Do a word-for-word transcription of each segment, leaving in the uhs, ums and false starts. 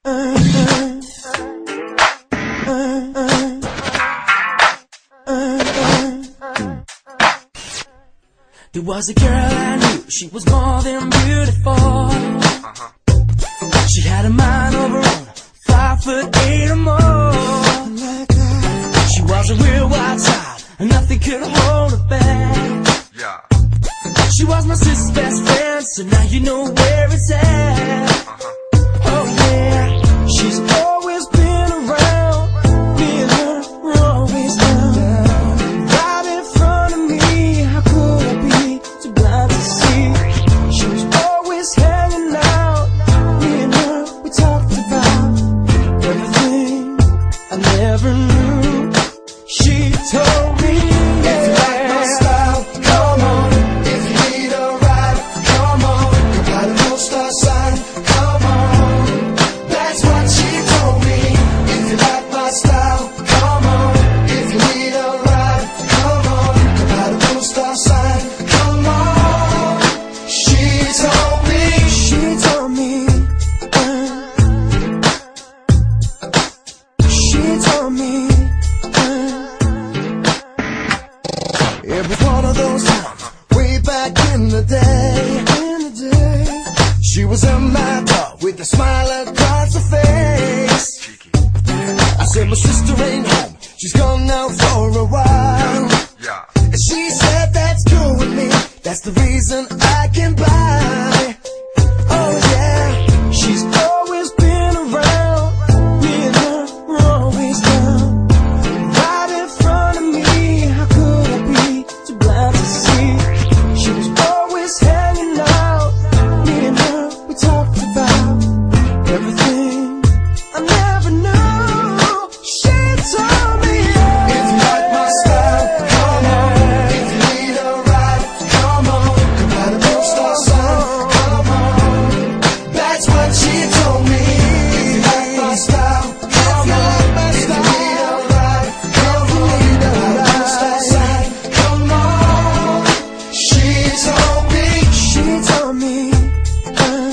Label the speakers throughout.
Speaker 1: There was a girl I knew, she was more than beautiful. Uh-huh. She had a mind of her own, five foot eight or more. She was a real wild child, and nothing could hold her back. Yeah. She was my sister's best friend, so now you know where it's at. Uh-huh. Oh yeah, she's always been around. Me and her were always down. Right in front of me, how could I be too blind to see? She was always hanging out. Me and her, we talked about everything I never knew. She told me, yeah, if you like my style, come on. If you need a ride, come on. Compatible star sign, come on. That's what she told me. If you like my style, come on. If you need a ride, come on. Compatible star sign, come on. She told me, she told me, uh, she told me. It was one of those times, way back in the day, in the day. She was a mad dog with a smile across her face. I said, my sister ain't home, she's gone now for a while. And she said, that's cool with me, that's the reason I can buy. Oh yeah, she's always been around. Me and her were always down. Right in front of me, how could I be too blind to see? She was always hanging out. Me and her, we talked about everything I never knew. She told me, yeah, if you like my style, come on. If you need a ride, come on. Compatible star sign, come on. That's what she told me. If you like my style, come on. If you need a ride, come on. Compatible star sign, come on. She told me, she told me, uh,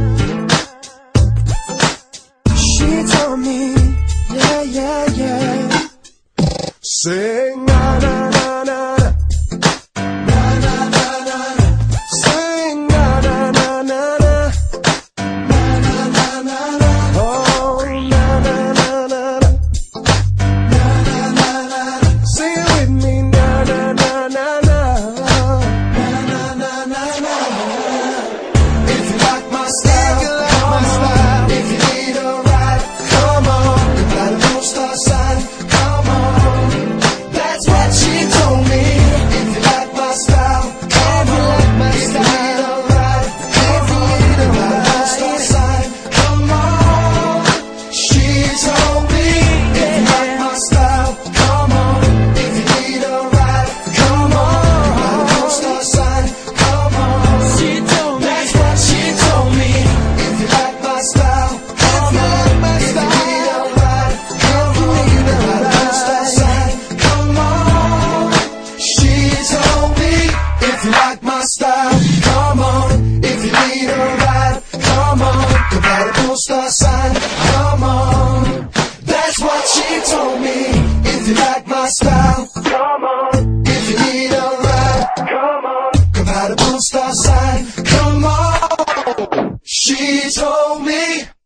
Speaker 1: she told me, yeah, yeah, yeah. Sing na na na na na na na na na. Sing na na na na na na na na na na. Oh na na na na na na na na na. Sing it with me, na na na na na na na na na na. If you like my style, come on. If you need a ride, come on. Compatible star sign, come on. That's what she told me. If you like my style, come on. If you need a ride, if you need a compatible star sign, come on. She told me. If you like my style, come on. If you need a ride, come on. Compatible star sign, come on. She told me. That's what she told me. If you like my style, come on. If you need a ride, come on. Compatible star sign, come on. She told me. If you like my style, come on. If you need a ride, come on. Compatible star sign, come on. That's what she told me. If you like my style, come on. If you need a ride, come on. Compatible star sign, come on. She told me.